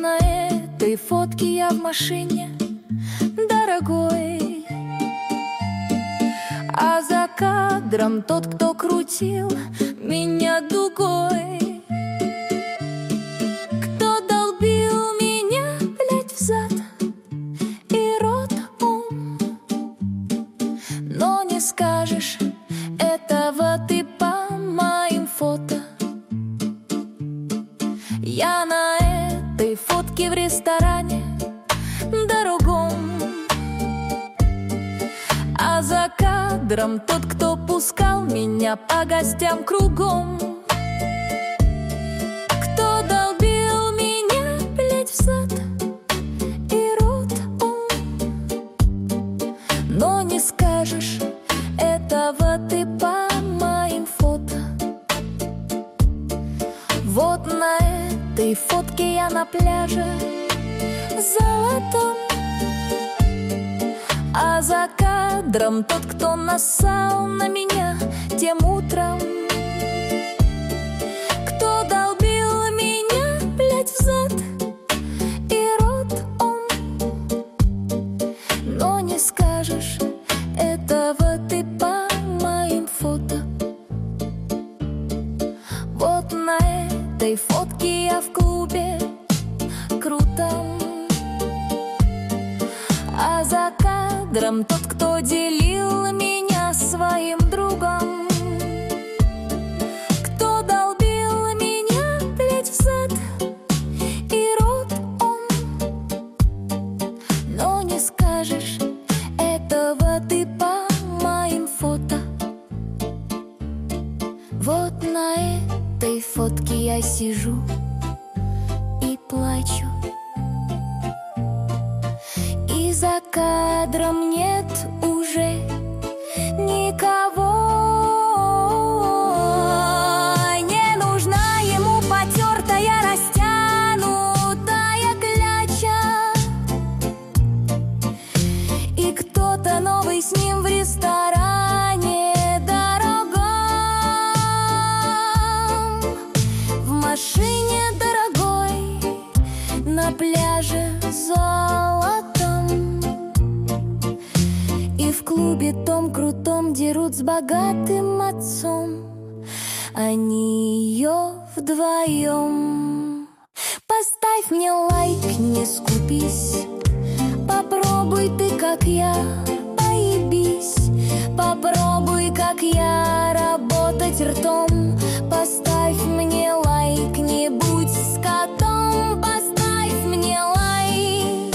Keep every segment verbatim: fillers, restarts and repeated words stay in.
на этой фотке я в машине, дорогой, а за кадром тот, кто крутил меня дугой, кто долбил меня, блядь, взад и рот он. Но не скажешь этого ты по моим фото. Я на этой фотке в ресторане дорогом, а за кадром тот, кто пускал меня по гостям кругом, кто долбил меня, блядь, в зад и рот он. Но не скажешь этого ты по моим фото. Вот на этой фотке я на пляже золотом, а за кадром тот, кто нассал на меня тем утром, кто долбил меня, блядь, в зад и рот он. Но не скажешь этого ты по моим фото. Вот на этой фотке я в клубе крутом, а за кадром тот, кто делил меня своим другом, кто долбил меня, блядь, в зад и рот он. Но не скажешь этого ты по моим фото. Вот на этой фотке я сижу и плачу, и за кадром нет уже никого. Не нужна ему потертая, растянутая кляча, и кто-то новый с ним в ресторане дорогом, в машине дорогой, на пляже золотом, и в клубе том крутом дерут с богатым отцом. Они ее вдвоем. Поставь мне лайк, не скупись, попробуй ты, как я, поебись. Попробуй, как я, работать ртом. Поставь мне лайк, не будь скотом. Поставь мне лайк,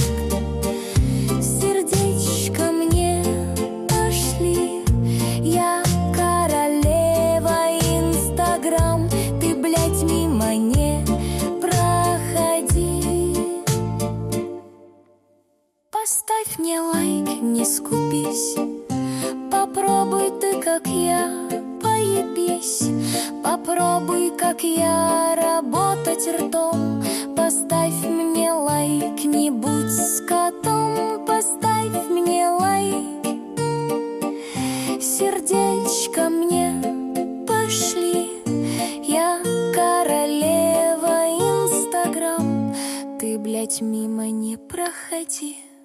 сердечко мне пошли. Я королева Инстаграм, ты, блядь, мимо не проходи. Поставь мне лайк, не скупись, попробуй ты, как я, поебись. Попробуй, как я, работать ртом. Поставь мне лайк, не будь скотом. Поставь мне лайк, сердечко мне пошли. Я королева Инстаграм, ты, блядь, мимо не проходи.